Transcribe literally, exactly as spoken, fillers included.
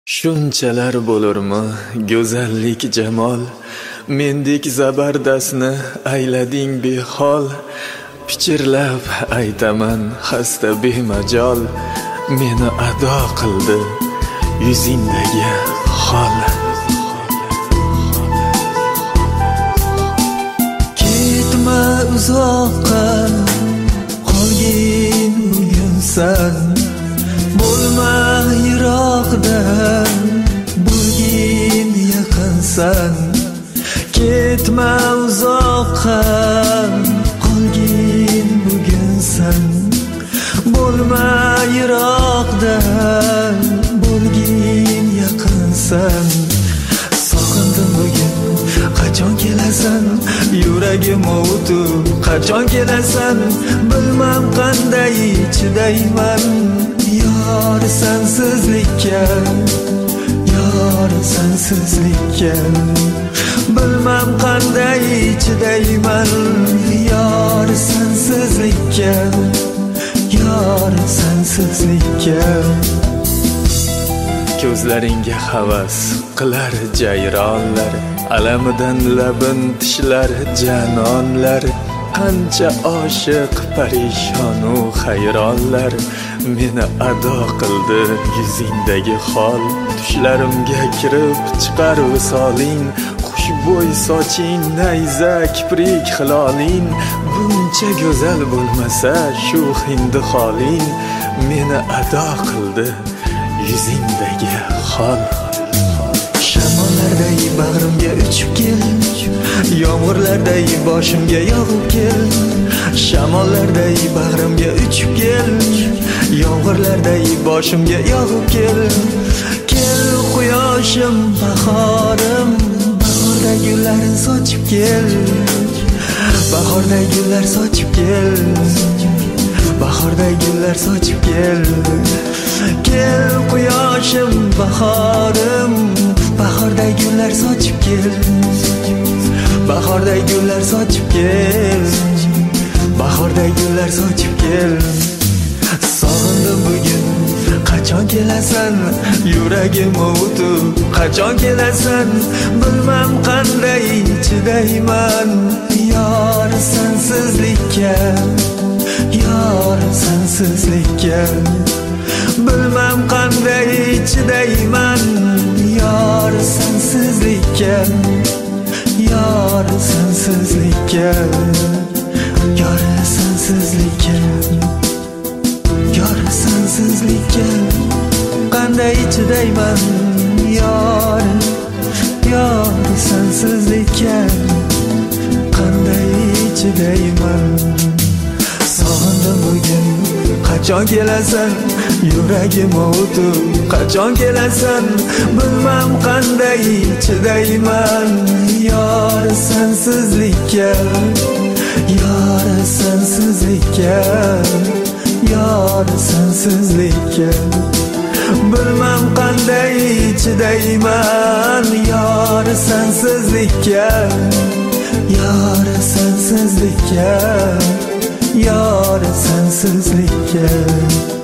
Shunchalar bo'lurmi go'zallik jamol, mendek zabardastni aylading behol. Pichirlab aytaman xasta bemajol, meni ado qildi yuzingdagi xol. Ketma uzoqqa, qolgin bugunsan, bo'lma yiroqda, bo'lgin yaqinsan. Ketma uzoqqa, qolgin bugunsan, bo'lma yiroqda, bo'lgin yaqinsan. Sog'indim bugun, qachon kelasan? Yuragim o'tu, qachon kelasan? Bilmam qanday chidayman yor sensizlikka, yor sensizlikka. Bilmam qanday chidayman yor sensizlikka, yor sensizlikka. Ko'zlaringga havas qilar jayronlar, alamidan labin tishlar janonlar. Qancha oshiq parishonu hayronlar, meni ado qildi yuzingdagi xol. Tushlarimga kirib chiqar visoling, xushbo'y soching, nayza kiprik hiloling. Buncha go'zal bo'lmasa shu hindi holing, meni ado qildi yuzingdagi xol. Shamollarday bag'rimga uchib kel, yomg'irlarday boshimga yog'ib kel. Shamollarday bag'rimga uchib kel, yomg'irlarday boshimga yog'ib kel. Kel quyoshim bahorim, bahorda gullar sochib kel, bahorda gullar sochib kel, bahorda gullar sochib kel. Kel quyoshim bahorim, bahorda gullar sochib kel, bahorda gullar sochib kel, bahorda gullar sochib kel. Sog'indim bugun, qachon kelasan? Yuragim o'tu, qachon kelasan? Bilmam qanday chidayman yor sensizlikka, yor sensizlikka. Bilmam qanday chidayman yor sensizlikka, yor sensizlikka, yor sensizlikka, yor sensizlikka. Qanday chidayman yor, yor sensizlikka, qanday chidayman. Sog'indim bugun, qachon kelasan? Yuragim o'tu, qachon kelasan? Bilmam qanday chidayman yor sensizlikka, yor sensizlikka, yor sensizlikka. Bilmam qanday chidayman yor sensizlikka, yor sensizlikka, yor sensizlikka.